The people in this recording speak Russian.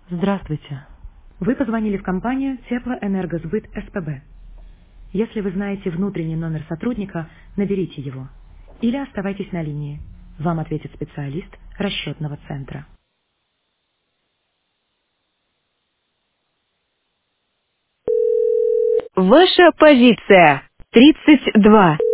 Здравствуйте. Вы позвонили в компанию Теплоэнергосбыт СПБ. Если вы знаете внутренний номер сотрудника, наберите его. Или оставайтесь на линии. Вам ответит специалист расчетного центра. Ваша позиция 32.